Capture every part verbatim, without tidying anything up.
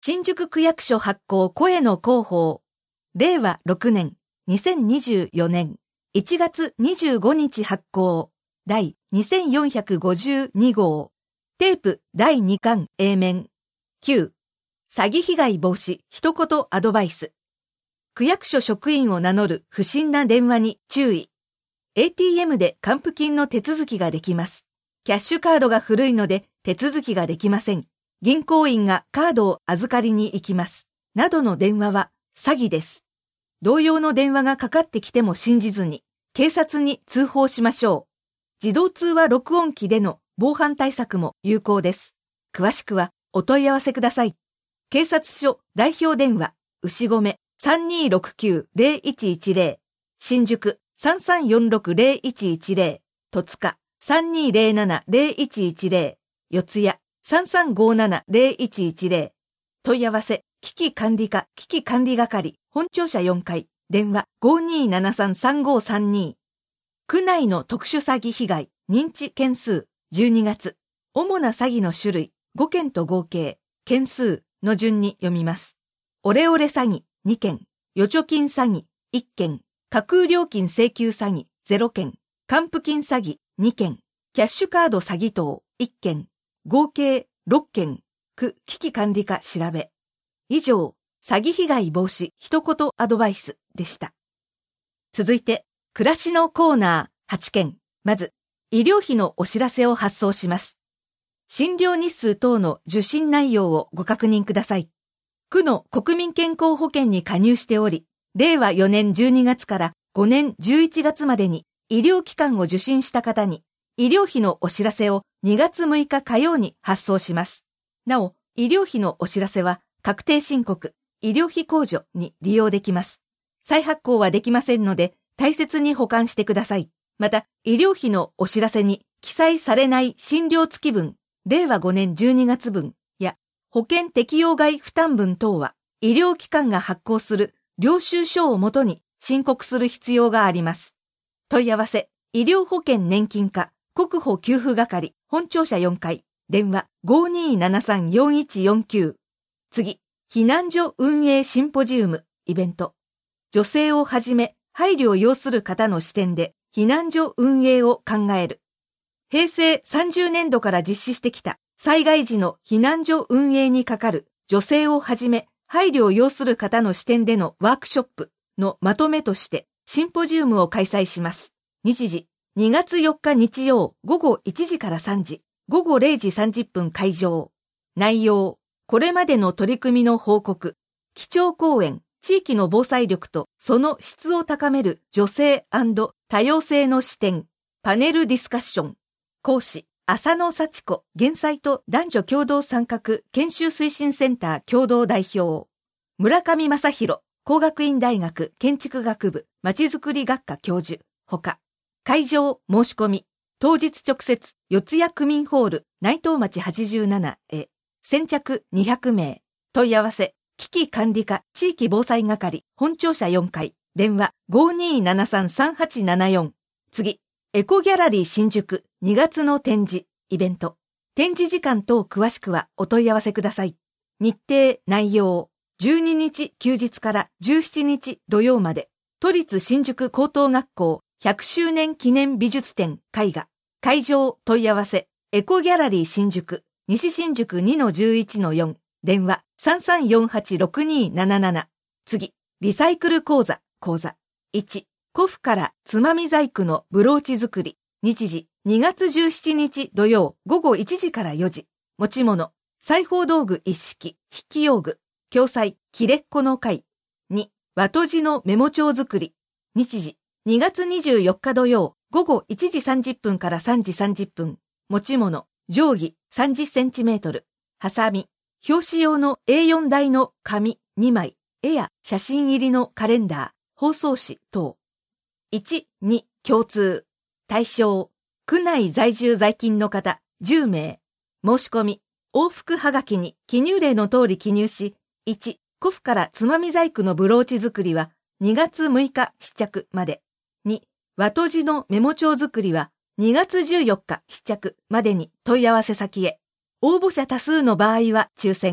新宿区役所発行声の広報。れいわろくねん、にせんにじゅうよねんいちがつにじゅうごにち発行。第にせんよんひゃくごじゅうにごう。テープだいにかん A 面。きゅう。詐欺被害防止一言アドバイス。区役所職員を名乗る不審な電話に注意。エーティーエム で還付金の手続きができます。キャッシュカードが古いので手続きができません。銀行員がカードを預かりに行きます。などの電話は詐欺です。同様の電話がかかってきても信じずに、警察に通報しましょう。自動通話録音機での防犯対策も有効です。詳しくはお問い合わせください。警察署代表電話、牛込 さんにーろくきゅう ぜろいちいちぜろ、新宿 さんさんよんろく ぜろいちいちぜろ、戸塚 さんにーぜろなな ぜろいちいちぜろ、四谷 さんさんごなな ぜろいちいちぜろ、問い合わせ、危機管理課危機管理係、本庁舎よんかい、電話 ごーにーななさんさんごーさんに。区内の特殊詐欺被害、認知件数、じゅうにがつ。主な詐欺の種類、ごけんと合計、件数の順に読みます。オレオレ詐欺、にけん。預貯金詐欺、いっけん。架空料金請求詐欺、ゼロけん。還付金詐欺、にけん。キャッシュカード詐欺等、いっけん。合計、ろっけん。区危機管理課調べ。以上、詐欺被害防止一言アドバイスでした。続いて、暮らしのコーナーはちけん。まず、医療費のお知らせを発送します。診療日数等の受診内容をご確認ください。区の国民健康保険に加入しており、れいわよねんじゅうにがつからごねんじゅういちがつまでに医療機関を受診した方に、医療費のお知らせをにがつむいか火曜に発送します。なお、医療費のお知らせは確定申告、医療費控除に利用できます。再発行はできませんので、大切に保管してください。また、医療費のお知らせに記載されない診療付分、れいわごねんじゅうにがつぶんや保険適用外負担分等は、医療機関が発行する領収書をもとに申告する必要があります。問い合わせ、医療保険年金課国保給付係本庁舎よんかい、電話 ごーにーななさんよんいちよんきゅう。次、避難所運営シンポジウム、イベント。女性をはじめ、配慮を要する方の視点で、避難所運営を考える。へいせいさんじゅうねんどから実施してきた災害時の避難所運営にかかる女性をはじめ配慮を要する方の視点でのワークショップのまとめとしてシンポジウムを開催します。日時、にがつよっか日曜ごごいちじからさんじ、ごごれいじさんじゅっぷん会場。内容、これまでの取り組みの報告、基調講演、地域の防災力とその質を高める女性&多様性の視点、パネルディスカッション。講師、浅野幸子、減災と男女共同参画研修推進センター共同代表。村上正弘、工学院大学建築学部まちづくり学科教授、ほか。会場申し込み、当日直接、四谷区民ホール、内藤町はちじゅうななへ、先着にひゃくめい。問い合わせ、危機管理課地域防災係本庁舎よんかい、電話 ごーにーななさんさんはちななよん。次、エコギャラリー新宿にがつの展示、イベント。展示時間等詳しくはお問い合わせください。日程、内容。じゅうににち休日からじゅうしちにち土曜まで。都立新宿高等学校ひゃくしゅうねん記念美術展絵画。会場問い合わせ。エコギャラリー新宿西新宿 にのじゅういちのよん。電話 さんさんよんはちろくにーなななな。次、リサイクル講座、講座。いち、古布からつまみ細工のブローチ作り。日時、にがつじゅうしちにち土曜ごごいちじからよじ。持ち物、裁縫道具一式、筆記用具。共催、切れっこの会。に、和とじのメモ帳作り。日時、にがつにじゅうよっか土曜ごごいちじさんじゅっぷんからさんじさんじゅっぷん。持ち物、定規さんじゅっセンチメートル。ハサミ、表紙用の エーよん 台の紙にまい、絵や写真入りのカレンダー、包装紙等。いち、に、共通。対象、区内在住在勤の方じゅうめい。申し込み、往復はがきに記入例の通り記入し、いち、古布からつまみ細工のブローチ作りはにがつむいか試着まで。に、和とじのメモ帳作りはにがつじゅうよっか試着までに問い合わせ先へ。応募者多数の場合は抽選。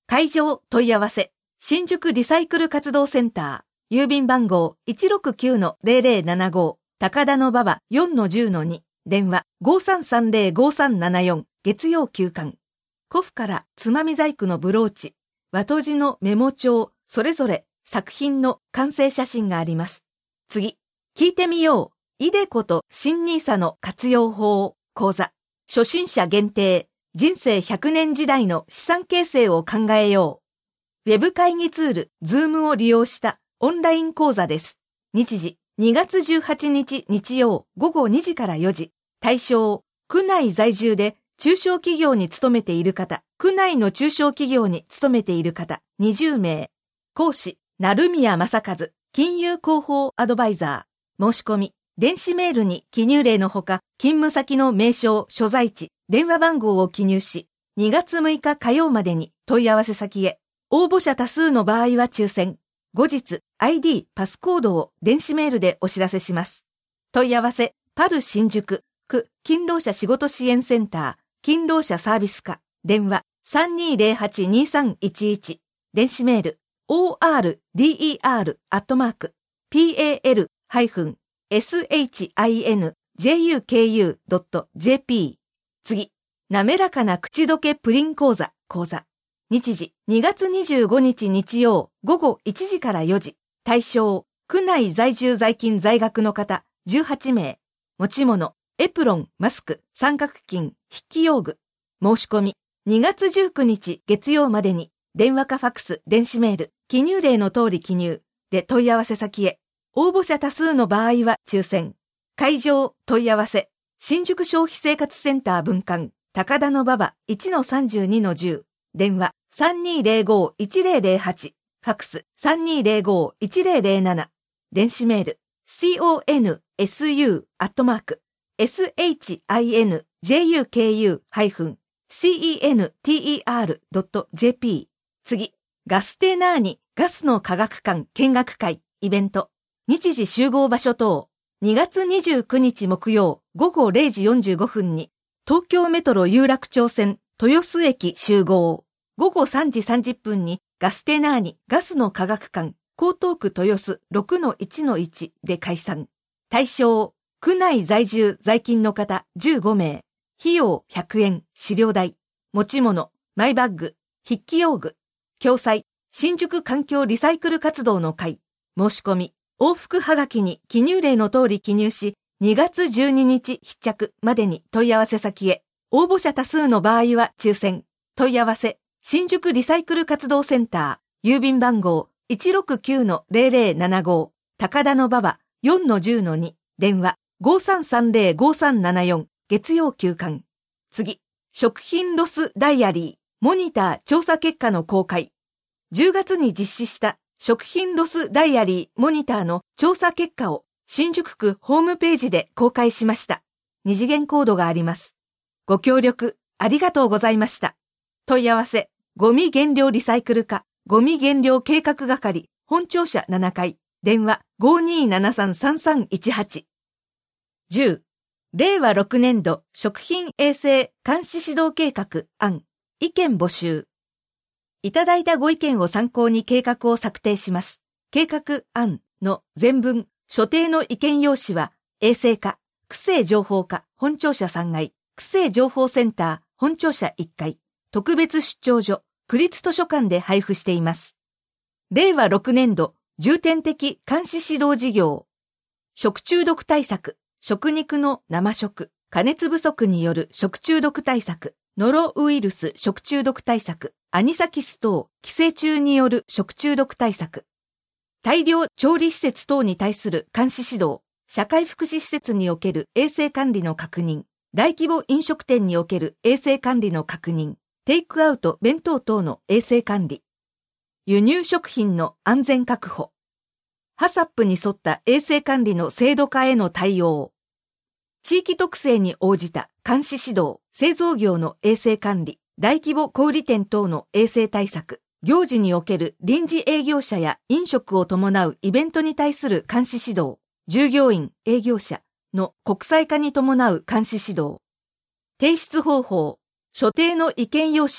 会場問い合わせ、新宿リサイクル活動センター、郵便番号 いちろくきゅうのゼロゼロななご、高田馬場 よんのじゅうのに、電話 ごさんさんゼロごさんななよん、月曜休館。古布からつまみ細工のブローチ、和とじのメモ帳、それぞれ作品の完成写真があります。次、聞いてみよう。イデコと新ニーサの活用法講座。初心者限定。人生ひゃくねん時代の資産形成を考えよう。ウェブ会議ツール、Zoom を利用したオンライン講座です。日時、にがつじゅうはちにち日曜午後にじからよじ。対象、区内在住で中小企業に勤めている方、区内の中小企業に勤めている方、にじゅうめい。講師、成宮正和、金融広報アドバイザー。申し込み、電子メールに記入例のほか、勤務先の名称、所在地、電話番号を記入し、にがつむいか火曜までに問い合わせ先へ。応募者多数の場合は抽選。後日、アイディー、パスコードを電子メールでお知らせします。問い合わせ、パル新宿、区、勤労者仕事支援センター、勤労者サービス課、電話、さんにーぜろはちにさんいちいち、電子メール、オーアールディーイーアール アットマーク、ピーエーエル ハイフン、エスエイチアイエヌジェイユーケーユー ドット ジェーピー。次、滑らかな口どけプリン講座、講座。日時、にがつにじゅうごにち日曜、午後いちじからよじ。対象、区内在住在勤在学の方、じゅうはちめい。持ち物、エプロン、マスク、三角巾、筆記用具。申し込み、にがつじゅうくにち月曜までに、電話かファックス、電子メール、記入例の通り記入、で問い合わせ先へ。応募者多数の場合は抽選。会場、問い合わせ。新宿消費生活センター分館、高田馬場 いちのさんじゅうにのじゅう。電話 さんにーぜろごいちぜろぜろはち。ファックス さんにーぜろごいちぜろぜろなな。電子メール コンスユ アットマーク エスエイチアイエヌジェイユーケーユー ハイフン センター ドット ジェーピー。次、ガステナーニガスの科学館見学会イベント。日時集合場所等。にがつにじゅうくにち木曜午後れいじよんじゅうごふんに東京メトロ有楽町線豊洲駅集合。午後さんじさんじゅっぷんにガステナーニガスの科学館江東区豊洲 ろくのいちのいち で開催。対象、区内在住在勤の方じゅうごめい。費用ひゃくえん、資料代。持ち物、マイバッグ、筆記用具。共催、新宿環境リサイクル活動の会。申し込み、往復はがきに記入例の通り記入し、にがつじゅうににち必着までに問い合わせ先へ。応募者多数の場合は抽選。問い合わせ、新宿リサイクル活動センター、郵便番号 いちろくきゅうのゼロゼロななご、高田馬場 よんのじゅうのに、電話 ごさんさんゼロごさんななよん、月曜休館。次、食品ロスダイアリー、モニター調査結果の公開。じゅうがつに実施した食品ロスダイアリーモニターの調査結果を新宿区ホームページで公開しました。二次元コードがあります。ご協力ありがとうございました。問い合わせ、ゴミ減量リサイクル課、ゴミ減量計画係、本庁舎ななかい、電話 ごにーななさんさんさんいちはち。じゅう、れいわろくねんど食品衛生監視指導計画案、意見募集。いただいたご意見を参考に計画を策定します。計画案の全文、所定の意見用紙は、衛生課、区政情報課、本庁舎さんがい、区政情報センター、本庁舎いっかい、特別出張所、区立図書館で配布しています。れいわろくねんど重点的監視指導事業。食中毒対策、食肉の生食、加熱不足による食中毒対策、ノロウイルス食中毒対策、アニサキス等寄生虫による食中毒対策。大量調理施設等に対する監視指導、社会福祉施設における衛生管理の確認、大規模飲食店における衛生管理の確認、テイクアウト弁当等の衛生管理。輸入食品の安全確保。ハサップに沿った衛生管理の制度化への対応。地域特性に応じた監視指導、製造業の衛生管理、大規模小売店等の衛生対策、行事における臨時営業者や飲食を伴うイベントに対する監視指導、従業員、営業者の国際化に伴う監視指導。提出方法、所定の意見用紙を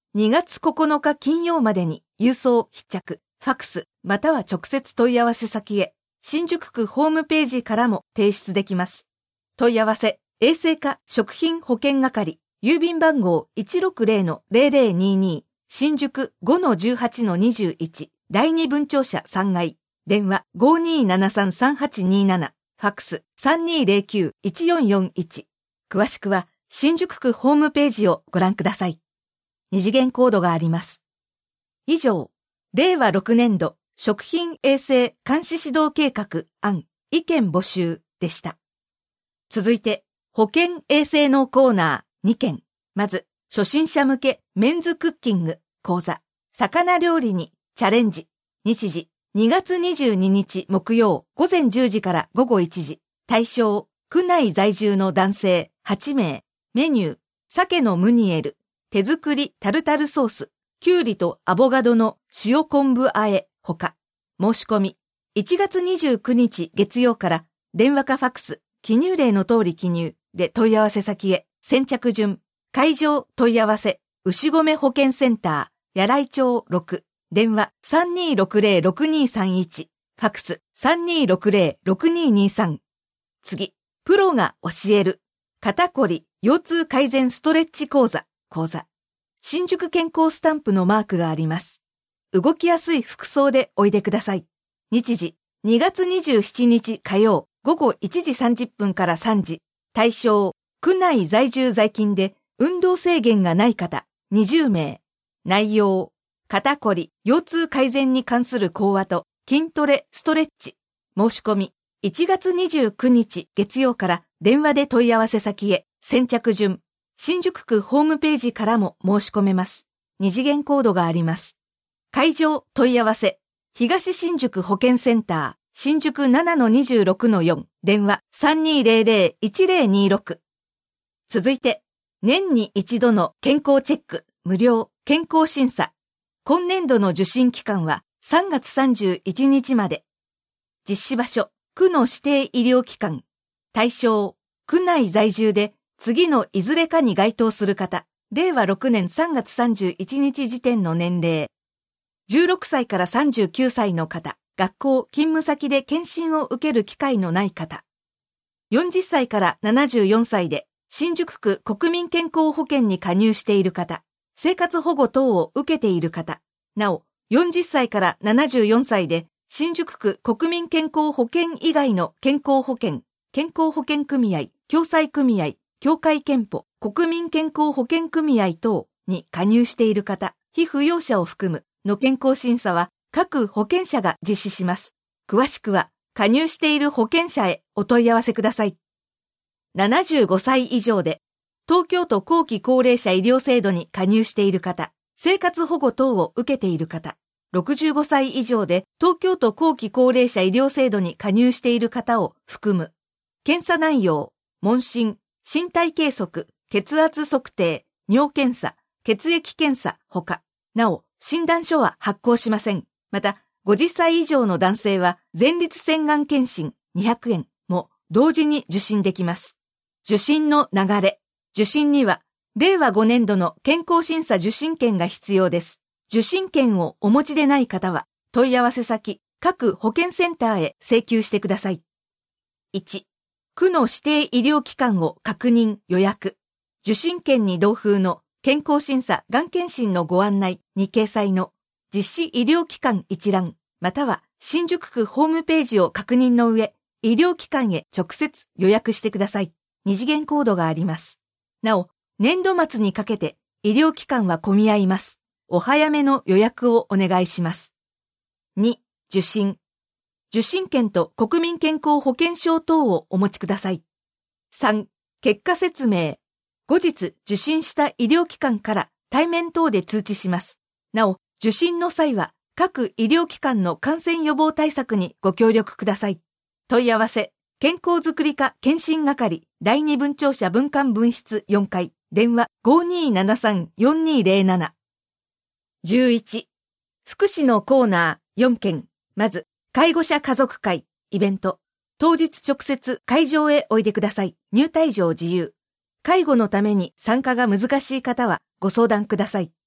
にがつここのか金曜までに郵送必着、ファックス、または直接問い合わせ先へ、新宿区ホームページからも提出できます。問い合わせ、衛生課食品保健係、郵便番号 いちろくゼロ ゼロゼロにに、新宿 ごのじゅうはちのにじゅういち、だいに分庁舎さんがい、電話 ごーにーななさんさんはちにーなな、ファックス さんにーゼロきゅういちよんよんいち。詳しくは新宿区ホームページをご覧ください。二次元コードがあります。以上、れいわろくねんど食品衛生監視指導計画案意見募集でした。続いて、保健衛生のコーナーにけん。まず、初心者向けメンズクッキング講座、魚料理にチャレンジ。日時、にがつにじゅうににち木曜ごぜんじゅうじからごごいちじ。対象、区内在住の男性はちめい。メニュー、鮭のムニエル、手作りタルタルソース、きゅうりとアボカドの塩昆布和え、ほか。申し込み、いちがつにじゅうくにち月曜から電話かファックス、記入例の通り記入で問い合わせ先へ、先着順、会場問い合わせ、牛込保健センター、柳井町ろく、電話 さんにーろくゼロろくにーさんいち、ファックス さんにーろくゼロろくにーにーさん。次、プロが教える、肩こり、腰痛改善ストレッチ講座、講座。新宿健康スタンプのマークがあります。動きやすい服装でおいでください。日時、にがつにじゅうしちにち火曜、午後いちじさんじゅっぷんからさんじ。対象、区内在住在勤で運動制限がない方、にじゅうめい。内容、肩こり、腰痛改善に関する講話と筋トレ、ストレッチ。申し込み、いちがつにじゅうくにち月曜から電話で問い合わせ先へ、先着順。新宿区ホームページからも申し込めます。二次元コードがあります。会場問い合わせ、東新宿保健センター、新宿 ななのにじゅうろくのよん、電話 さんにーゼロゼロいちゼロにーろく。続いて、年に一度の健康チェック、無料健康審査。今年度の受診期間はさんがつさんじゅういちにちまで。実施場所、区の指定医療機関。対象、区内在住で次のいずれかに該当する方。れいわろくねんさんがつさんじゅういちにち時点の年齢。じゅうろくさいからさんじゅうきゅうさいの方。学校、勤務先で検診を受ける機会のない方。よんじゅっさいからななじゅうよんさいで新宿区国民健康保険に加入している方。生活保護等を受けている方。なお、よんじゅっさいからななじゅうよんさいで新宿区国民健康保険以外の健康保険、健康保険組合、共済組合、協会憲法、国民健康保険組合等に加入している方、被扶養者を含むの健康審査は各保険者が実施します。詳しくは加入している保険者へお問い合わせください。ななじゅうごさい以上で東京都後期高齢者医療制度に加入している方、生活保護等を受けている方、ろくじゅうごさい以上で東京都後期高齢者医療制度に加入している方を含む。検査内容、問診、身体計測、血圧測定、尿検査、血液検査ほか。なお、診断書は発行しません。また、ごじゅっさい以上の男性は前立腺がん検診にひゃくえんも同時に受診できます。受診の流れ。受診には、れいわごねんどの健康審査受診券が必要です。受診券をお持ちでない方は、問い合わせ先、各保健センターへ請求してください。いち、区の指定医療機関を確認予約。受診券に同封の健康審査がん検診のご案内に掲載の実施医療機関一覧、または新宿区ホームページを確認の上、医療機関へ直接予約してください。二次元コードがあります。なお、年度末にかけて医療機関は混み合います。お早めの予約をお願いします。に、受診。受診券と国民健康保険証等をお持ちください。さん、結果説明。後日受診した医療機関から対面等で通知します。なお、受診の際は各医療機関の感染予防対策にご協力ください。問い合わせ、健康づくり課検診係だいに分庁舎分館分室よんかい、電話 ごーにーななさんよんにーゼロなな。じゅういち、福祉のコーナーよんけん。まず、介護者家族会、イベント。当日直接会場へおいでください。入退場自由。介護のために参加が難しい方はご相談ください。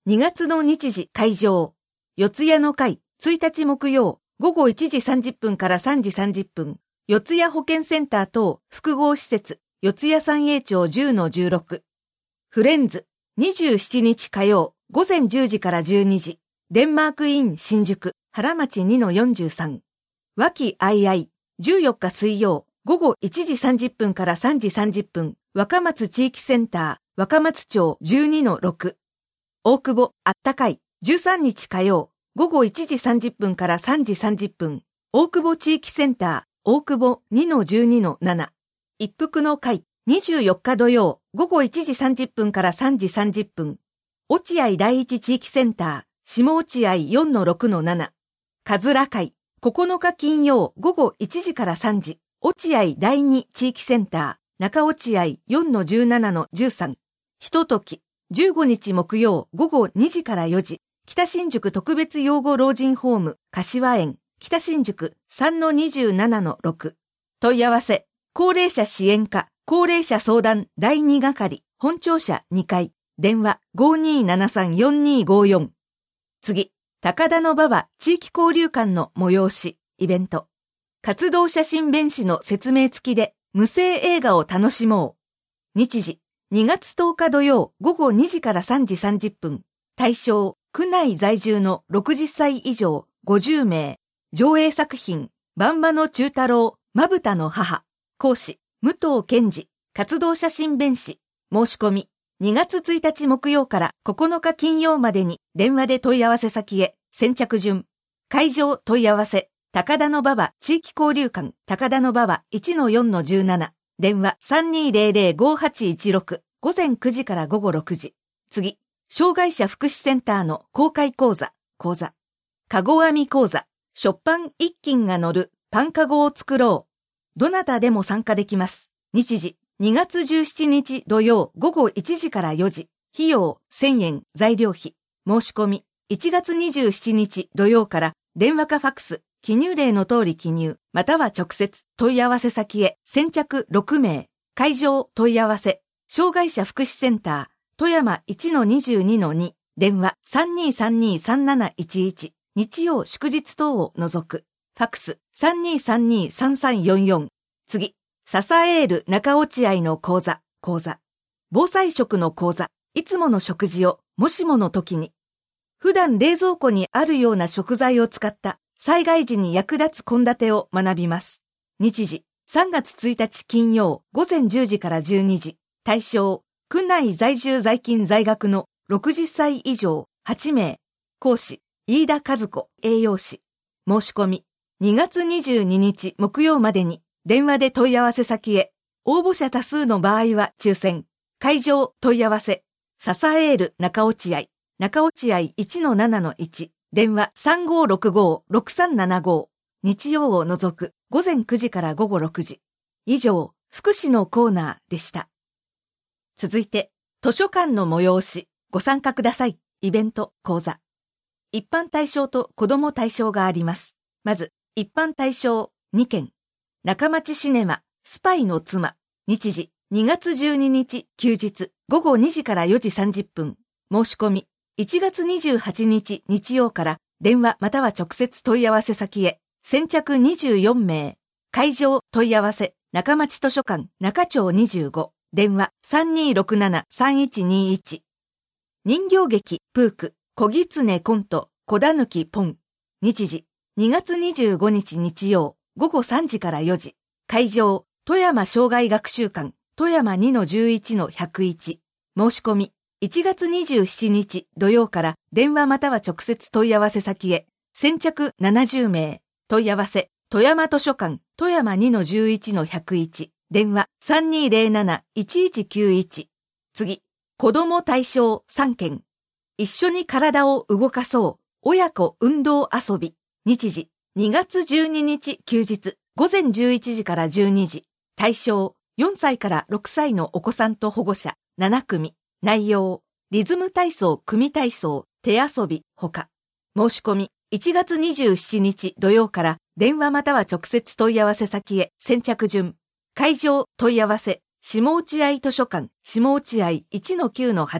にがつの日時会場。四谷の会、ついたち木曜、午後いちじさんじゅっぷんからさんじさんじゅっぷん。四谷保健センター等複合施設、四谷三栄町 じゅうのじゅうろく。フレンズ、にじゅうしちにち火曜、午前じゅうじからじゅうにじ。デンマークイン新宿、原町 にのよんじゅうさん。和気あいあい、じゅうよっか水曜、午後いちじさんじゅっぷんからさんじさんじゅっぷん。若松地域センター、若松町 じゅうにのろく。大久保、あったかい、じゅうさんにち火曜、午後いちじさんじゅっぷんからさんじさんじゅっぷん。大久保地域センター、大久保 にのじゅうにのなな。一服の会、にじゅうよっか土曜、午後いちじさんじゅっぷんからさんじさんじゅっぷん。落合第一地域センター、下落合 よんのろくのなな。かずら会、ここのか金曜、午後いちじからさんじ。落合第二地域センター、中落合 よんのじゅうななのじゅうさん。ひととき、じゅうごにち木曜、午後にじからよじ。北新宿特別養護老人ホーム、柏園、北新宿 さんのにじゅうななのろく。問い合わせ、高齢者支援課、高齢者相談だいに係、本庁舎にかい、電話 ごーにーななさんよんにーごーよん。次、高田馬場地域交流館の催し、イベント。活動写真弁士の説明付きで無声映画を楽しもう。日時、にがつとおか土曜午後にじからさんじさんじゅっぷん。対象、区内在住のろくじゅっさい以上ごじゅうめい。上映作品、ばんばの中太郎、まぶたの母。講師、武藤健二、活動写真弁士。申し込み、にがつついたち木曜からここのか金曜までに電話で問い合わせ先へ、先着順。会場問い合わせ、高田馬場地域交流館、高田馬場 いちのよんのじゅうなな。電話 さんにーぜろぜろごはちいちろく。午前くじから午後ろくじ。次、障害者福祉センターの公開講座、講座。かご編み講座。食パン一斤が乗るパンかごを作ろう。どなたでも参加できます。日時、にがつじゅうしちにち土曜午後いちじからよじ。費用せんえん、材料費。申し込み、いちがつにじゅうしちにち土曜から電話かファックス、記入例の通り記入、または直接問い合わせ先へ先着ろくめい。会場問い合わせ、障害者福祉センター、富山 いちのにじゅうにのに。電話 さんにーさんにーさんなないちいち。日曜祝日等を除く。ファックス さんにーさんにーさんさんよんよん。次、ササエール中落合の講座、講座。防災食の講座、いつもの食事を、もしもの時に。普段冷蔵庫にあるような食材を使った災害時に役立つ献立を学びます。日時、さんがつついたち金曜午前じゅうじからじゅうにじ。対象、区内在住在勤在学のろくじゅっさい以上はちめい。講師、飯田和子栄養士。申し込み、にがつにじゅうににち木曜までに電話で問い合わせ先へ。応募者多数の場合は抽選。会場問い合わせ。ササエール中落合。中落合 いちのななのいち。電話 さんごーろくごーろくさんななご。日曜を除く午前くじから午後ろくじ。以上、福祉のコーナーでした。続いて、図書館の催し、ご参加ください。イベント、講座。一般対象と子ども対象があります。まず、一般対象にけん。中町シネマ、スパイの妻。日時、にがつじゅうににち休日、午後にじからよじさんじゅっぷん。申し込み、いちがつにじゅうはちにち日曜から電話または直接問い合わせ先へ。先着にじゅうよんめい。会場問い合わせ、中町図書館、中町にじゅうご。電話 さんにーろくななさんいちにいち。人形劇、プーク、小狐コント、小狸ポン。日時、にがつにじゅうごにち日曜、午後さんじからよじ。会場、富山障害学習館、富山 にのじゅういちのひゃくいち。申し込み、いちがつにじゅうしちにち土曜から電話または直接問い合わせ先へ。先着ななじゅうめい。問い合わせ、富山図書館、富山 にのじゅういちのひゃくいち。電話 さんにーぜろなないちいちきゅういち。次、子ども対象さんけん。一緒に体を動かそう。親子運動遊び。日時、にがつじゅうににち休日、午前じゅういちじからじゅうにじ。対象、よんさいからろくさいのお子さんと保護者、ななくみ。内容、リズム体操、組体操、手遊び、ほか。申し込み、いちがつにじゅうしちにち土曜から電話または直接問い合わせ先へ。先着順。会場問い合わせ、下落合図書館、下落合 いちのきゅうのはち。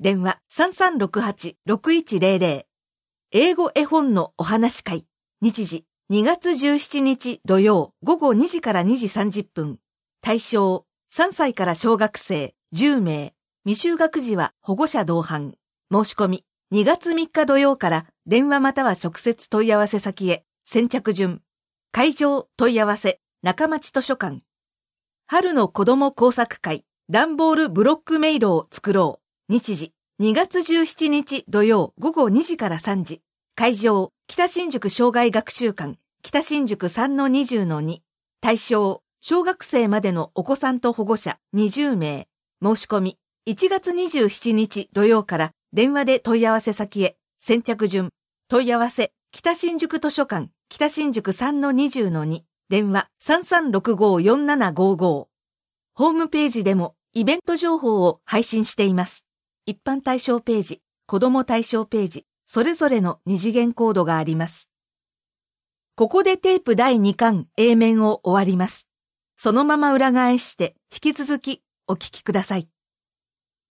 電話 さんさんろくはち ろくいちゼロゼロ。英語絵本のお話会。日時にがつじゅうしちにち土曜午後にじからにじさんじゅっぷん。対象さんさいから小学生じゅうめい。未就学児は保護者同伴。申し込みにがつみっか土曜から電話または直接問い合わせ先へ。先着順。会場問い合わせ中町図書館。春の子ども工作会。段ボールブロック迷路を作ろう。日時にがつじゅうしちにち土曜午後にじからさんじ。会場北新宿障害学習館北新宿 さんのにじゅうのに。対象小学生までのお子さんと保護者にじゅうめい。申し込みいちがつにじゅうしちにち土曜から電話で問い合わせ先へ。先着順。問い合わせ北新宿図書館北新宿 さんのにじゅうのに。電話 さんさんろくご よんななごご。ホームページでもイベント情報を配信しています。一般対象ページ、子ども対象ページ、それぞれの二次元コードがあります。ここでテープだいにかん A 面を終わります。そのまま裏返して引き続きお聞きください。